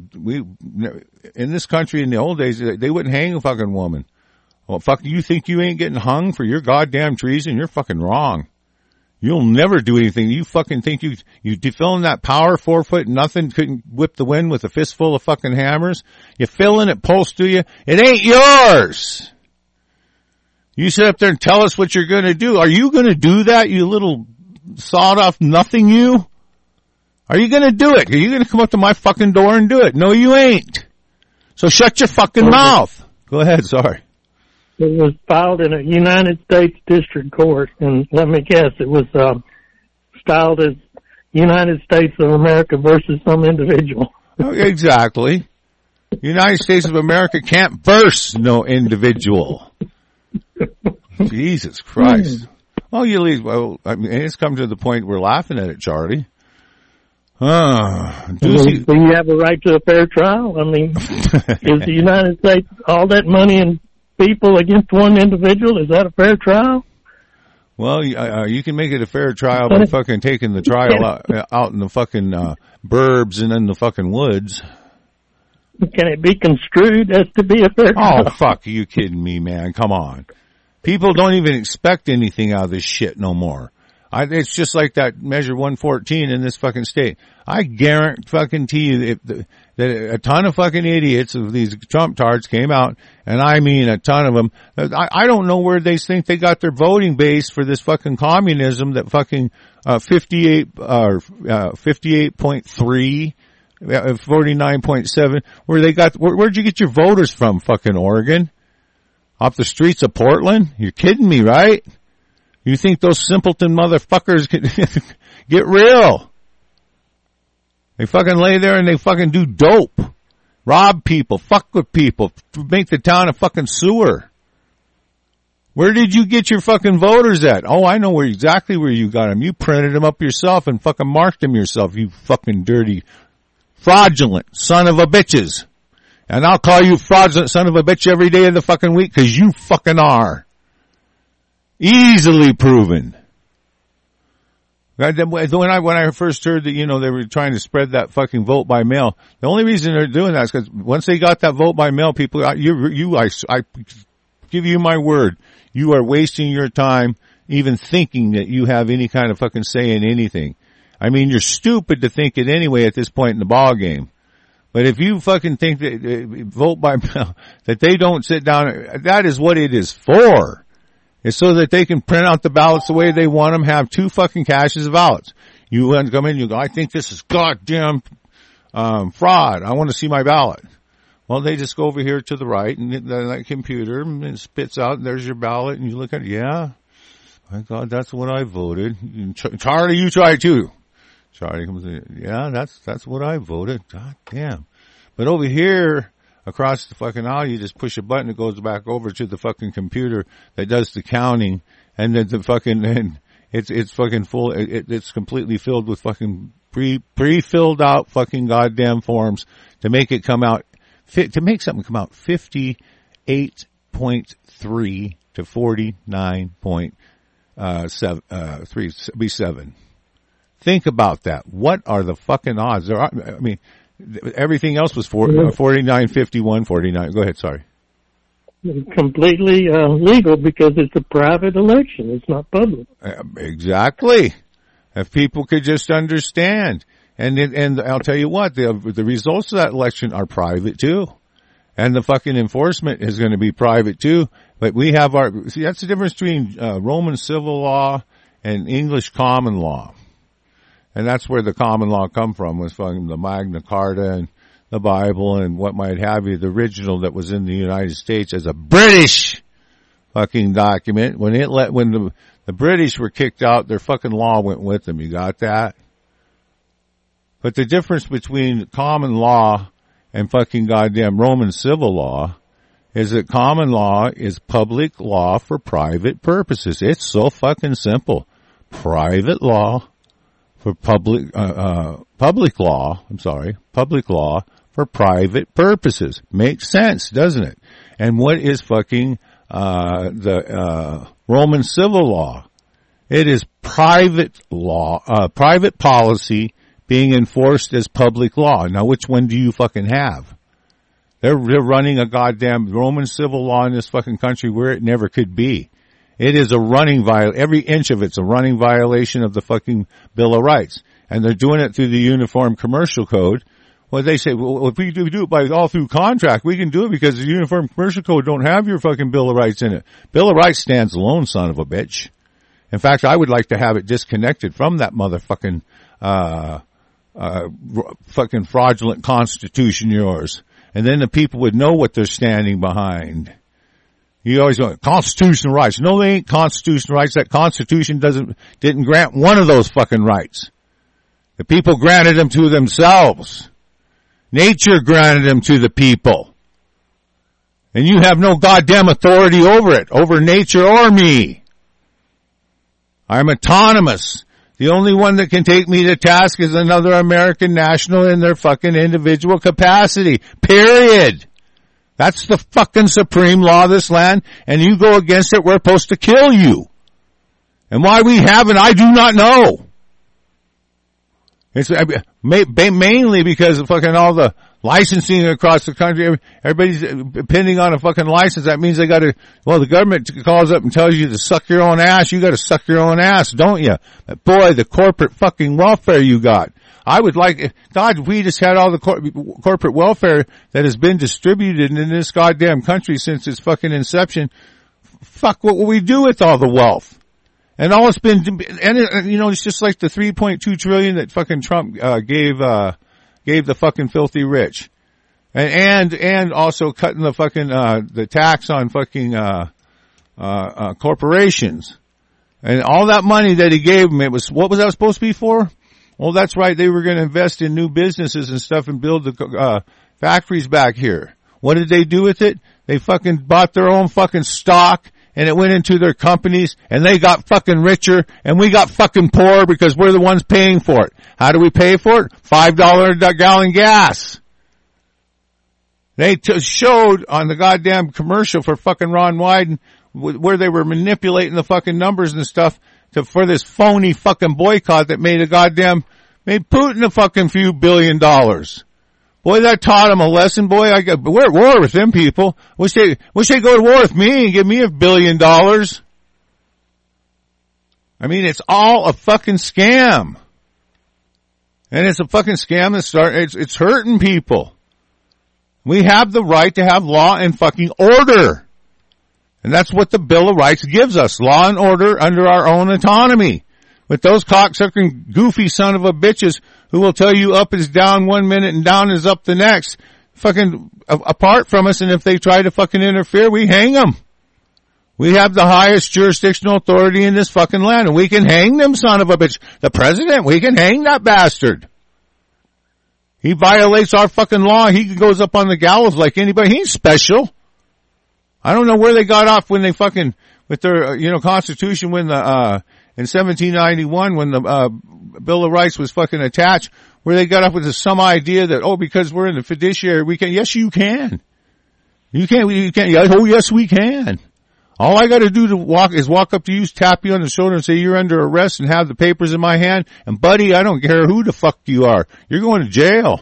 in this country in the old days, they wouldn't hang a fucking woman. Well, fuck, you think you ain't getting hung for your goddamn treason? You're fucking wrong. You'll never do anything. You fucking think you filling that power 4-foot nothing couldn't whip the wind with a fistful of fucking hammers? You filling it post to you? It ain't yours. You sit up there and tell us what you're gonna do. Are you gonna do that, you little sawed off nothing you? Are you going to do it? Are you going to come up to my fucking door and do it? No, you ain't. So shut your fucking mouth. Go ahead, sorry. It was filed in a United States District Court, and let me guess, it was styled as United States of America versus some individual. Oh, exactly. United States of America can't verse no individual. Jesus Christ. Well, I mean, it's come to the point we're laughing at it, Charlie. Do you have a right to a fair trial? I mean, is the United States all that money and people against one individual? Is that a fair trial? Well, you can make it a fair trial by fucking taking the trial out in the fucking burbs and in the fucking woods. Can it be construed as to be a fair trial? Oh, fuck, are you kidding me, man? Come on. People don't even expect anything out of this shit no more. It's just like that Measure 114 in this fucking state. I guarantee you that a ton of fucking idiots of these Trump tards came out, and I mean a ton of them. I don't know where they think they got their voting base for this fucking communism that fucking 58.3, 49.7, where'd you get your voters from, fucking Oregon? Off the streets of Portland? You're kidding me, right? You think those simpleton motherfuckers can get real? They fucking lay there and they fucking do dope. Rob people, fuck with people, make the town a fucking sewer. Where did you get your fucking voters at? Oh, I know exactly where you got them. You printed them up yourself and fucking marked them yourself, you fucking dirty, fraudulent son of a bitches. And I'll call you fraudulent son of a bitch every day of the fucking week because you fucking are. Easily proven. When I first heard that, they were trying to spread that fucking vote by mail, the only reason they're doing that is because once they got that vote by mail, people, I give you my word, you are wasting your time even thinking that you have any kind of fucking say in anything. I mean, you're stupid to think it anyway at this point in the ball game. But if you fucking think that vote by mail, that they don't sit down, that is what it is for. It's so that they can print out the ballots the way they want them, have two fucking caches of ballots. You come in, you go, I think this is goddamn fraud. I want to see my ballot. Well, they just go over here to the right, and that computer and it spits out, and there's your ballot, and you look at it, yeah, my God, that's what I voted. Charlie, you try too. Charlie comes in, yeah, that's what I voted. God damn. But over here, across the fucking aisle, you just push a button, it goes back over to the fucking computer that does the counting, and then it's fucking full, it's completely filled with fucking pre-filled out fucking goddamn forms to make it come out, to make something come out 58.3 to 49.7. Think about that. What are the fucking odds? Everything else was 49, 51, 49. Go ahead, sorry. Completely legal because it's a private election. It's not public. Exactly. If people could just understand. And I'll tell you what, the results of that election are private too. And the fucking enforcement is going to be private too. But we have that's the difference between Roman civil law and English common law. And that's where the common law come from, was from the Magna Carta and the Bible and what might have you, the original that was in the United States as a British fucking document. When the British were kicked out, their fucking law went with them. You got that? But the difference between common law and fucking goddamn Roman civil law is that common law is public law for private purposes. It's so fucking simple. Private law for public law for private purposes. Makes sense, doesn't it? And what is fucking the Roman civil law? It is private law, private policy being enforced as public law. Now, which one do you fucking have? They're running a goddamn Roman civil law in this fucking country where it never could be. It is a running every inch of it's a running violation of the fucking Bill of Rights. And they're doing it through the Uniform Commercial Code. Well, they say, well, if we do it by all through contract, we can do it because the Uniform Commercial Code don't have your fucking Bill of Rights in it. Bill of Rights stands alone, son of a bitch. In fact, I would like to have it disconnected from that motherfucking, fucking fraudulent constitution yours. And then the people would know what they're standing behind. You always go, constitutional rights. No, they ain't constitutional rights. That constitution didn't grant one of those fucking rights. The people granted them to themselves. Nature granted them to the people. And you have no goddamn authority over it, over nature or me. I'm autonomous. The only one that can take me to task is another American national in their fucking individual capacity. Period. That's the fucking supreme law of this land, and you go against it, we're supposed to kill you. And why we haven't, I do not know. It's mainly because of fucking all the licensing across the country. Everybody's depending on a fucking license. That means they gotta, well, the government calls up and tells you to suck your own ass. You gotta suck your own ass, don't you? But boy, the corporate fucking welfare you got. I would like, God, if we just had all the corporate welfare that has been distributed in this goddamn country since its fucking inception, fuck, what will we do with all the wealth? And all it's been, and you know, it's just like the 3.2 trillion that fucking Trump, gave the fucking filthy rich. And also cutting the fucking, the tax on fucking, corporations. And all that money that he gave them, what was that supposed to be for? Well, that's right. They were going to invest in new businesses and stuff and build the, factories back here. What did they do with it? They fucking bought their own fucking stock. And it went into their companies, and they got fucking richer, and we got fucking poor because we're the ones paying for it. How do we pay for it? $5 a gallon gas. They showed on the goddamn commercial for fucking Ron Wyden where they were manipulating the fucking numbers and stuff for this phony fucking boycott that made Putin a fucking few $1 billion. Boy, that taught him a lesson, boy. We're at war with them people. Wish they go to war with me and give me $1 billion. I mean, it's all a fucking scam. And it's a fucking scam it's hurting people. We have the right to have law and fucking order. And that's what the Bill of Rights gives us. Law and order under our own autonomy. With those cocksucking goofy son of a bitches who will tell you up is down 1 minute and down is up the next, fucking apart from us, and if they try to fucking interfere, we hang them. We have the highest jurisdictional authority in this fucking land, and we can hang them son of a bitch. The president, we can hang that bastard. He violates our fucking law. He goes up on the gallows like anybody. He ain't special. I don't know where they got off when they fucking, with their, Constitution when the, in 1791 when the, Bill of Rights was fucking attached, where they got up with some idea that, because we're in the fiduciary, we can, yes you can. You can't, oh yes we can. All I gotta do to walk up to you, tap you on the shoulder and say you're under arrest and have the papers in my hand, and buddy, I don't care who the fuck you are. You're going to jail.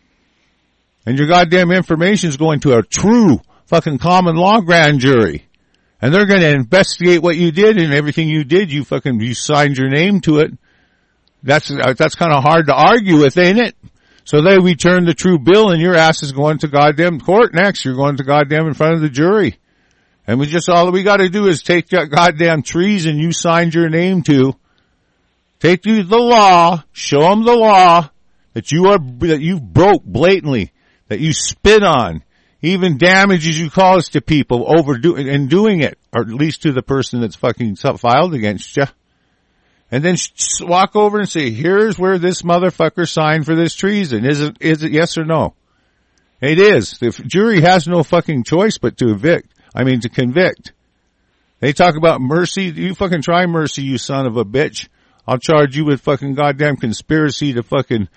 And your goddamn information is going to a true fucking common law grand jury. And they're gonna investigate what you did, and everything you did, you signed your name to it. That's kind of hard to argue with, ain't it? So they return the true bill, and your ass is going to goddamn court next. You're going to goddamn in front of the jury. And all we gotta do is take that goddamn treason you signed your name to, take the law, show them the law that you broke blatantly, that you spit on, even damages you cause to people doing it, or at least to the person that's fucking filed against you. And then walk over and say, here's where this motherfucker signed for this treason. Is it yes or no? It is. The jury has no fucking choice but to convict. They talk about mercy. You fucking try mercy, you son of a bitch. I'll charge you with fucking goddamn conspiracy to fucking,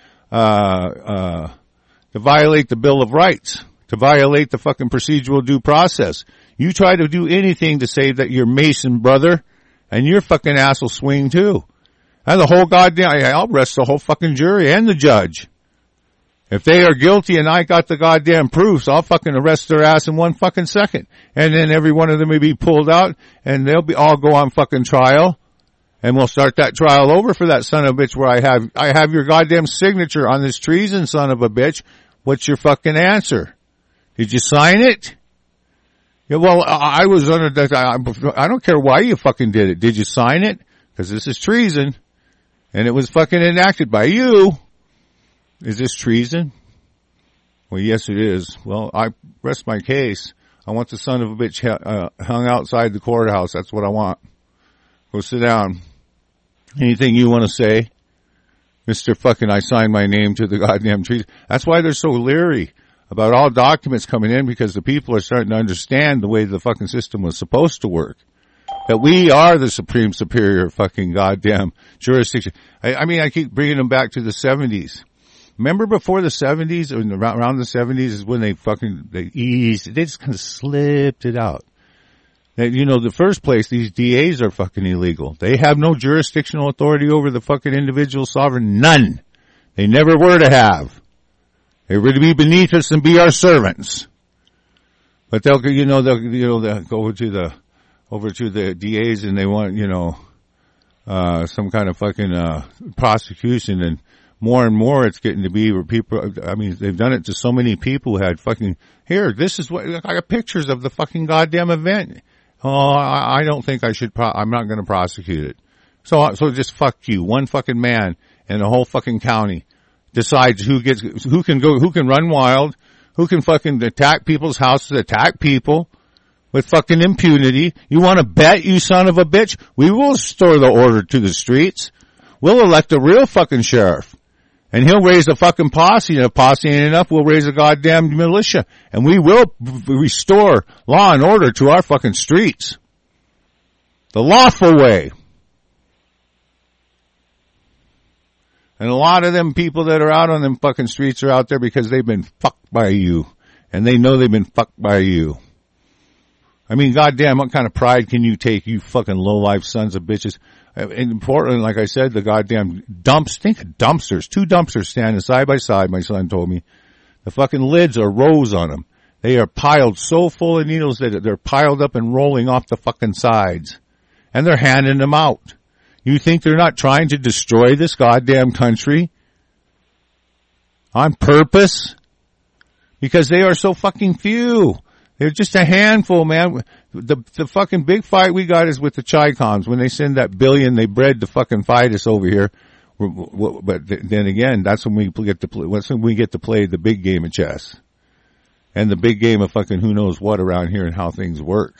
to violate the Bill of Rights, to violate the fucking procedural due process. You try to do anything to say that you're Mason, brother, and your fucking ass will swing too. And the whole I'll arrest the whole fucking jury and the judge. If they are guilty and I got the goddamn proofs, I'll fucking arrest their ass in 1 fucking second. And then every one of them will be pulled out and all go on fucking trial. And we'll start that trial over for that son of a bitch where I have your goddamn signature on this treason, son of a bitch. What's your fucking answer? Did you sign it? Yeah, well, I was under that. I don't care why you fucking did it. Did you sign it? Because this is treason. And it was fucking enacted by you. Is this treason? Well, yes, it is. Well, I rest my case. I want the son of a bitch hung outside the courthouse. That's what I want. Go sit down. Anything you want to say? Mr. fucking I signed my name to the goddamn treason. That's why they're so leery about all documents coming in, because the people are starting to understand the way the fucking system was supposed to work. That we are the supreme superior fucking goddamn jurisdiction. I mean, I keep bringing them back to the 70s. Remember before the 70s, or around the 70s is when they just kind of slipped it out. That, you know, the first place, these DAs are fucking illegal. They have no jurisdictional authority over the fucking individual sovereign. None. They never were to have. They were to be beneath us and be our servants. But they'll go over to the DAs and they want, some kind of fucking, prosecution, and more it's getting to be where people, I mean, they've done it to so many people who had fucking, here, this is what, I got pictures of the fucking goddamn event. Oh, I don't think I should, I'm not going to prosecute it. So just fuck you. One fucking man in the whole fucking county decides who can run wild, who can fucking attack people's houses, attack people with fucking impunity. You want to bet, you son of a bitch? We will restore the order to the streets. We'll elect a real fucking sheriff. And he'll raise a fucking posse, and if posse ain't enough, we'll raise a goddamn militia. And we will restore law and order to our fucking streets. The lawful way. And a lot of them people that are out on them fucking streets are out there because they've been fucked by you. And they know they've been fucked by you. I mean, goddamn, what kind of pride can you take, you fucking low-life sons of bitches? In Portland, like I said, the goddamn dumps, think of dumpsters, 2 dumpsters standing side by side, my son told me. The fucking lids are rows on them. They are piled so full of needles that they're piled up and rolling off the fucking sides. And they're handing them out. You think they're not trying to destroy this goddamn country? On purpose? Because they are so fucking few. They're just a handful, man. The fucking big fight we got is with the Chi-Coms. When they send that billion, they bred to fucking fight us over here. But then again, that's when we get to play the big game of chess. And the big game of fucking who knows what around here and how things work.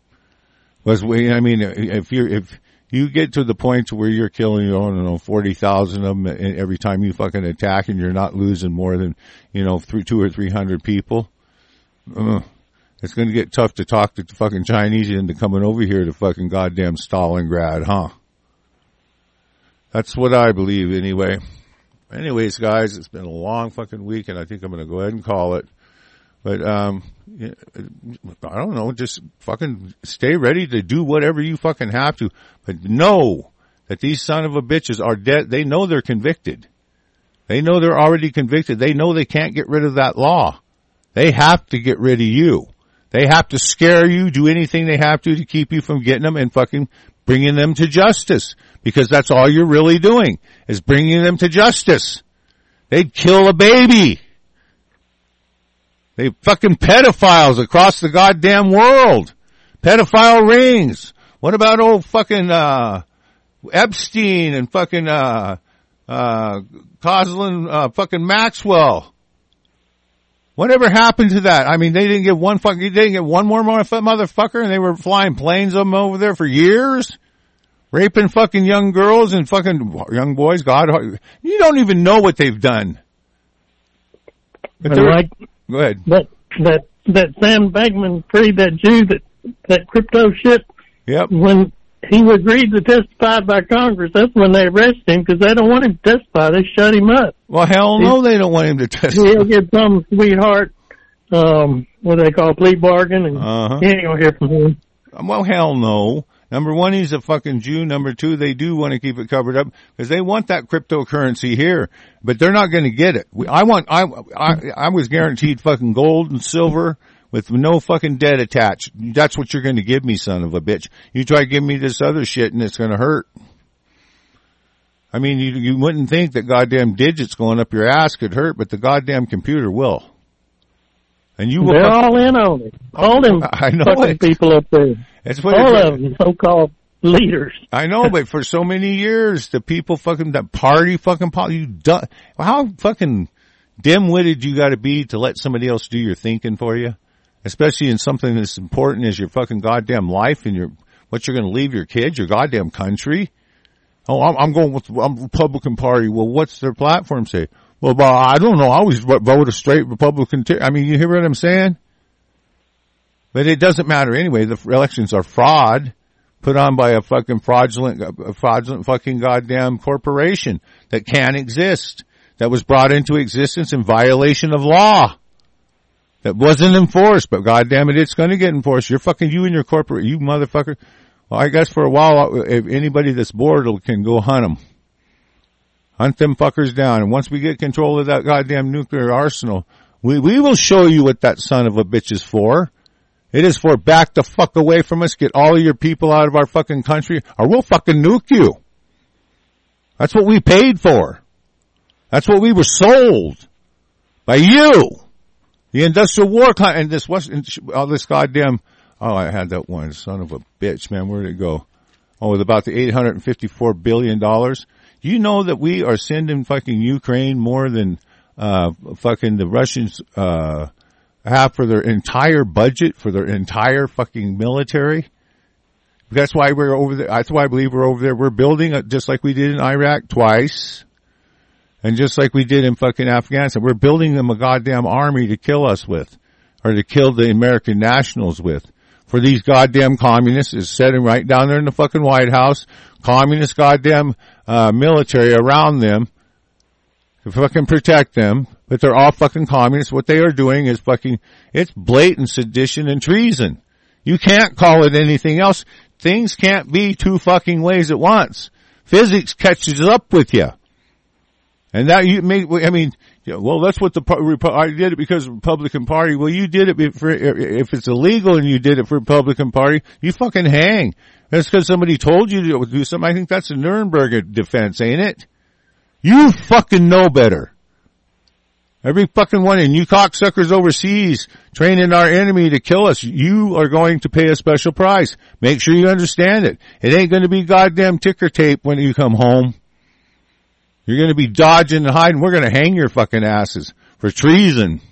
If you get to the point where you're killing, 40,000 of them every time you fucking attack, and you're not losing more than, 200 or 300 people, it's going to get tough to talk the fucking Chinese into coming over here to fucking goddamn Stalingrad, huh? That's what I believe anyway. Anyways, guys, it's been a long fucking week, and I think I'm going to go ahead and call it. But, I don't know, just fucking stay ready to do whatever you fucking have to. But know that these son of a bitches are dead. They know they're convicted. They know they're already convicted. They know they can't get rid of that law. They have to get rid of you. They have to scare you, do anything they have to keep you from getting them and fucking bringing them to justice. Because that's all you're really doing, is bringing them to justice. They'd kill a baby. They fucking pedophiles across the goddamn world. Pedophile rings. What about old fucking, Epstein and fucking, Coslin, fucking Maxwell? Whatever happened to that? I mean, they didn't get one more motherfucker, and they were flying planes of them over there for years? Raping fucking young girls and fucking young boys. God, you don't even know what they've done. But go ahead. That Sam Bankman freed that Jew, that crypto shit. Yep. When he agreed to testify by Congress, that's when they arrested him, because they don't want him to testify. They shut him up. Well, hell no, they don't want him to testify. He'll get some sweetheart, what do they call, plea bargain, and he ain't gonna hear from him. Well, hell no. Number one, he's a fucking Jew. Number two, they do want to keep it covered up because they want that cryptocurrency here, but they're not going to get it. I was guaranteed fucking gold and silver with no fucking debt attached. That's what you're going to give me, son of a bitch. You try to give me this other shit and it's going to hurt. I mean, you wouldn't think that goddamn digits going up your ass could hurt, but the goddamn computer will. And you they're all in on it. All them I know fucking people up there. That's what all of them, so-called leaders. I know, but for so many years, the people that party how fucking dim-witted you gotta be to let somebody else do your thinking for you? Especially in something as important as your fucking goddamn life and what you're gonna leave your kids, your goddamn country. Oh, I'm Republican Party. Well, what's their platform say? Well, I don't know. I always vote a straight Republican. I mean, you hear what I'm saying? But it doesn't matter anyway. The elections are fraud put on by a fucking fraudulent fucking goddamn corporation that can't exist. That was brought into existence in violation of law. That wasn't enforced, but goddamn it, it's gonna get enforced. You and your corporate, you motherfucker. Well, I guess for a while, if anybody that's bored can go hunt them. Hunt them fuckers down. And once we get control of that goddamn nuclear arsenal, we will show you what that son of a bitch is for. It is for back the fuck away from us, get all of your people out of our fucking country, or we'll fucking nuke you. That's what we paid for. That's what we were sold. By you. The industrial war, and this goddamn, I had that one, son of a bitch, man, where'd it go? Oh, with about the $854 billion. You know that we are sending fucking Ukraine more than, fucking the Russians, have for their entire budget, for their entire fucking military. That's why we're over there. That's why I believe we're over there. We're building just like we did in Iraq twice. And just like we did in fucking Afghanistan. We're building them a goddamn army to kill us with. Or to kill the American nationals with. For these goddamn communists is sitting right down there in the fucking White House. Communist goddamn, military around them. To fucking protect them. But they're all fucking communists. What they are doing is it's blatant sedition and treason. You can't call it anything else. Things can't be two fucking ways at once. Physics catches up with you. And that that's what I did it because of Republican Party. Well, you did it if it's illegal and you did it for Republican Party, you fucking hang. That's because somebody told you to do something. I think that's a Nuremberg defense, ain't it? You fucking know better. Every fucking one, and you cocksuckers overseas training our enemy to kill us, you are going to pay a special price. Make sure you understand it. It ain't going to be goddamn ticker tape when you come home. You're going to be dodging and hiding. We're going to hang your fucking asses for treason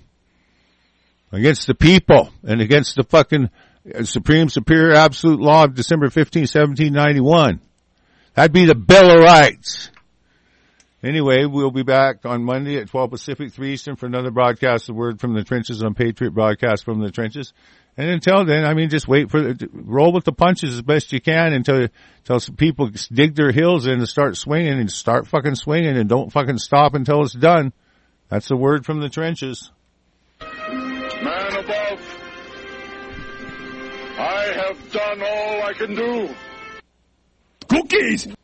against the people and against the fucking supreme superior absolute law of December 15, 1791. That'd be the Bill of Rights. Anyway, we'll be back on Monday at 12 Pacific, 3 Eastern for another broadcast of Word from the Trenches on Patriot Broadcast from the Trenches. And until then, just roll with the punches as best you can until some people dig their heels in and start swinging and start fucking swinging and don't fucking stop until it's done. That's the Word from the Trenches. Man above, I have done all I can do. Cookies!